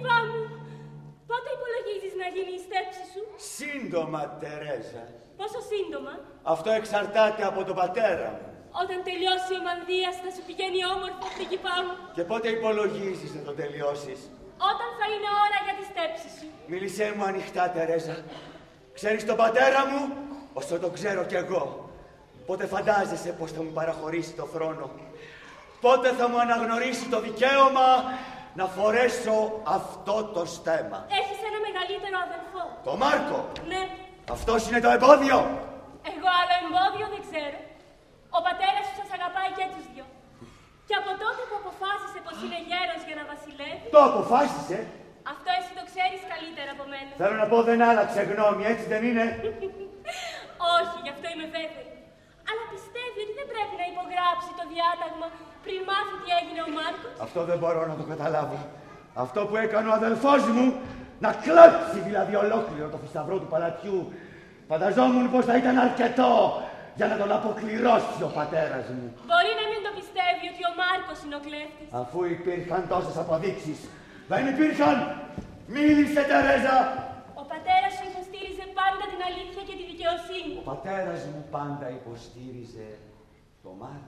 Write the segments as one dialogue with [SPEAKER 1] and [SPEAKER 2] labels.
[SPEAKER 1] Πρίγκιπά μου, πότε υπολογίζεις να γίνει η στέψη σου?
[SPEAKER 2] Σύντομα, Τερέζα.
[SPEAKER 1] Πόσο σύντομα?
[SPEAKER 2] Αυτό εξαρτάται από τον πατέρα μου.
[SPEAKER 1] Όταν τελειώσει ο μανδύας θα σου πηγαίνει όμορφο, πρίγκιπά μου.
[SPEAKER 2] Και πότε υπολογίζεις να το τελειώσεις?
[SPEAKER 1] Όταν θα είναι ώρα για τη στέψη σου.
[SPEAKER 2] Μίλησέ μου ανοιχτά, Τερέζα. Ξέρεις τον πατέρα μου, όσο τον ξέρω κι εγώ. Πότε φαντάζεσαι πως θα μου παραχωρήσει το θρόνο? Πότε θα μου αναγνωρίσει το δικαίωμα να φορέσω αυτό το στέμμα?
[SPEAKER 1] Έχεις ένα μεγαλύτερο αδελφό.
[SPEAKER 2] Το Μάρκο.
[SPEAKER 1] Ναι.
[SPEAKER 2] Αυτός είναι το εμπόδιο.
[SPEAKER 1] Εγώ άλλο εμπόδιο δεν ξέρω. Ο πατέρας σου σας αγαπάει και τους δυο. Και από τότε που αποφάσισε πως είναι γέρος για να βασιλεύει...
[SPEAKER 2] Το αποφάσισε.
[SPEAKER 1] Αυτό εσύ το ξέρεις καλύτερα από μένα.
[SPEAKER 2] Θέλω να πω δεν άλλαξε γνώμη, έτσι δεν είναι?
[SPEAKER 1] Όχι, γι' αυτό είμαι βέβαιη. Αλλά πιστεύει ότι δεν πρέπει να υπογράψει το διάταγμα πριν μάθει τι έγινε ο Μάρκος.
[SPEAKER 2] Αυτό δεν μπορώ να το καταλάβω. Αυτό που έκανε ο αδελφός μου, να κλέψει δηλαδή ολόκληρο το θησαυρό του παλατιού, φανταζόμουν πως θα ήταν αρκετό για να τον αποκληρώσει ο πατέρας μου.
[SPEAKER 1] Μπορεί να μην το πιστεύει ότι ο Μάρκος είναι ο κλέφτης.
[SPEAKER 2] Αφού υπήρχαν τόσες αποδείξεις. Δεν υπήρχαν. Μίλησε, Τερέζα.
[SPEAKER 1] Ο πατέρας σου υποστήριζε πάντα την αλήθεια και τη δικαιοσύνη.
[SPEAKER 2] Ο πατέρας μου πάντα υποστήριζε το Μάρκο.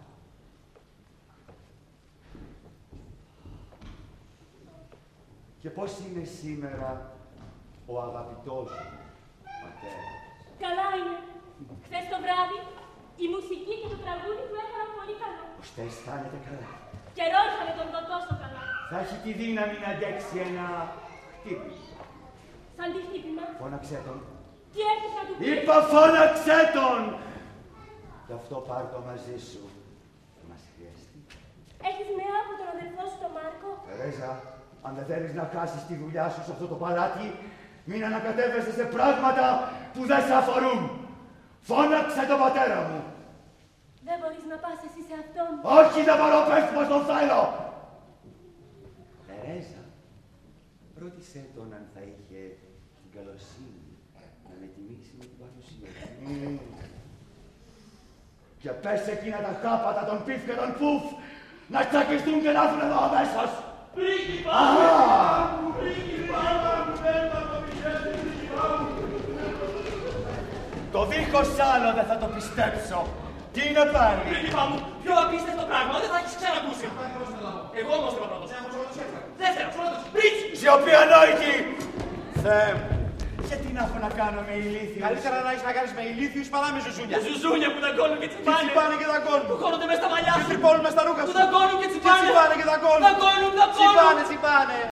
[SPEAKER 2] Και πώς είναι σήμερα ο αγαπητός σου πατέρας?
[SPEAKER 1] Καλά είναι. Χθες το βράδυ η μουσική και το τραγούδι του έκαναν πολύ καλό.
[SPEAKER 2] Πως θα αισθάνεται καλά.
[SPEAKER 1] Καιρό είχαμε τον δω τόσο καλά.
[SPEAKER 2] Θα έχει τη δύναμη να αντέξει ένα χτύπημα.
[SPEAKER 1] Σαν τι χτύπημα?
[SPEAKER 2] Φώναξέ τον.
[SPEAKER 1] Τι έχεις να του πεις?
[SPEAKER 2] Είπα φώναξέ τον! Γι' αυτό πάρ' το μαζί σου. Θα μας χρειαστεί.
[SPEAKER 1] Έχεις νέα από τον αδελφό σου τον Μάρκο?
[SPEAKER 2] Τερέζα, αν δεν θέλεις να χάσεις τη δουλειά σου σε αυτό το παλάτι, μην ανακατεύεσαι σε πράγματα που δεν σε αφορούν. Φώναξε τον πατέρα μου.
[SPEAKER 1] Δεν μπορείς να πας εσύ σε αυτόν?
[SPEAKER 2] Όχι, δεν μπορώ, πες πως τον θέλω. Τερέζα, ρώτησέ τον αν θα είχε την καλοσύνη να με τιμήσει με την παρουσία του. Και πες εκείνα τα χάπατα, τον πιφ και τον πουφ, να τσακιστούν και να έρθουν εδώ αμέσως.
[SPEAKER 3] Πρίγκιπα μου, πρίγκιπα μου, δεν θα το πιστέψει, πρίγκιπα μου.
[SPEAKER 2] Το δίχως άλλο δεν θα το πιστέψω. Τι είναι πάλι?
[SPEAKER 3] Πρίγκιπα μου, πιο απίστευτο πράγμα, δεν θα έχεις ξανακούσει. Εγώ όμως είμαι πρώτος. Δεύτερος, πρώτος, πριτς.
[SPEAKER 2] Σιωπή ανόητη! Θεέ μου, γιατί να έχω να κάνω με ηλίθιους?
[SPEAKER 4] Καλύτερα να έχεις να κάνεις με ηλίθιους παρά με ζουζούνια.
[SPEAKER 3] Ζουζούνια που δαγκώνουν και
[SPEAKER 4] Τι
[SPEAKER 3] τσιπάνε.
[SPEAKER 4] τσιπάνε και δαγκώνουν.
[SPEAKER 3] Που χώνονται μες στα μαλλιά
[SPEAKER 4] Τι
[SPEAKER 3] σου.
[SPEAKER 4] τρυπώνουν μες στα ρούχα
[SPEAKER 3] Που
[SPEAKER 4] σου.
[SPEAKER 3] δαγκώνουν και
[SPEAKER 4] Τι
[SPEAKER 3] τσιπάνε.
[SPEAKER 4] τσιπάνε και δαγκώνουν.
[SPEAKER 3] Δαγκώνουν.
[SPEAKER 4] Τσιπάνε, τσιπάνε.